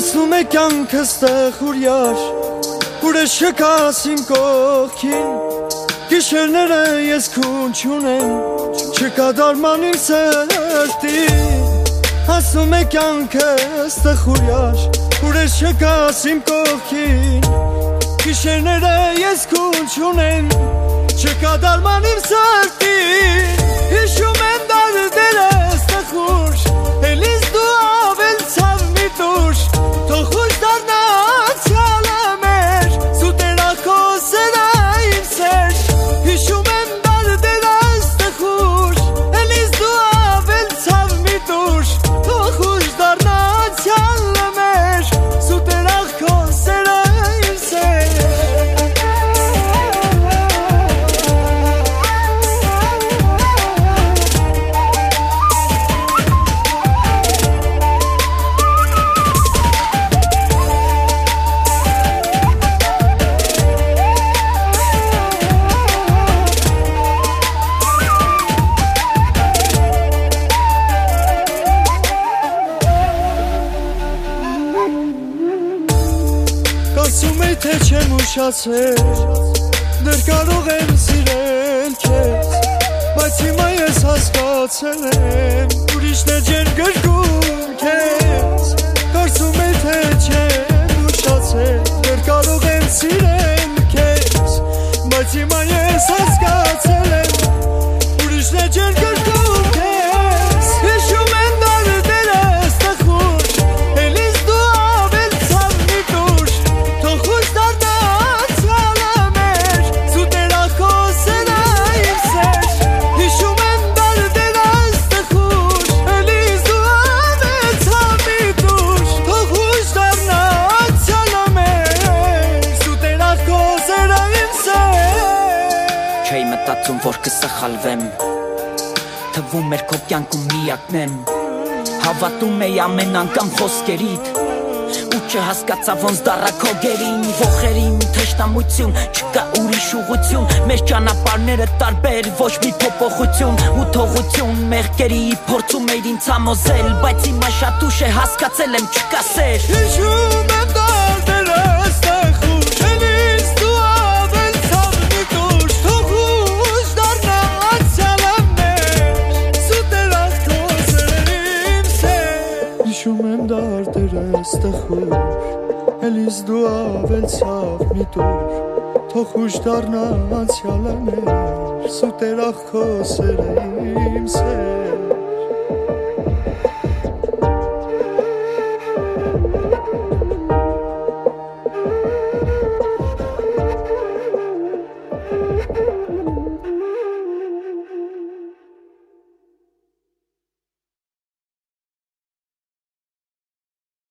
Ասում է կյանքս տխուր Ուրիշ չկաս իմ կողքին Գիշերները ես քուն չունեմ Չկա դարման իմ սրտին Ասում է կյանքս տխուր Ուրիշ չկաս իմ կողքին Գիշերները ես քուն չունեմ Չկա դարման իմ սրտին Հիշում եմ դարդերս տխուր Էլիս դու ավել ցավ մի տուր Թող խուշ դառնացյալը մեր Սուտերա քո սերը իմ սեր Հիշում եմ դարդերս տխուր Էլիս դու ավել ցավ մի տուր Թող խուշ դառնացյալը մեր Սուտերա քո սերը իմ սեր Ասում էի թե չեմ ուշացել Դեռ կարող եմ սիրել քեզ Բայց հիմա ես հասկացել եմ Ուրիշն է ջեր գրկում քեզ Կարծում էի թե չեմ ուշացել Դեռ կարող եմ սիրել քեզ Բայց հիմա ես հասկացել եմ Ուրիշն է ջեր գրկում քեզ Հիշում եմ դարդերս տխուր Էլիս դու ավել ցավ մի տուր Թող խուշ դառնացյալը մեր Սուտերա քո սերը իմ սեր Հիշում եմ դարդերս տխուր Էլիս դու ավել ցավ մի տուր Թող խուշ դառնացյալը մեր Սուտերա քո սերը իմ սեր Չէի մտածում որ կսխալվեմ Թվում էր քո կյանքում միակն եմ Հավատում էի ամեն անգամ խոսքերիդ Ու չհասկացա ոնց դառա քո գերին Ոխերին թշնամություն, չկա ուրիշ ուղղություն Մեր ճանապարհները տարբեր, ոչ մի փոփոխություն Ու թողություն մեղքերի փորձում էիր ինձ համոզել Բայց հիմա շատ ուշ է հասկացել եմ չկա սեր Հիշում եմ դարդերս տխուր Էլիս դու ավել ցավ մի տուր Թող խուշ դառնացյալը մեր Սուտերա քո սերը իմ սեր Հիշում եմ դարդերս տխուր Էլիս դու ավել ցավ մի տուր Թող խուշ դառնացյալը մեր Սուտերա քո սերը իմ սեր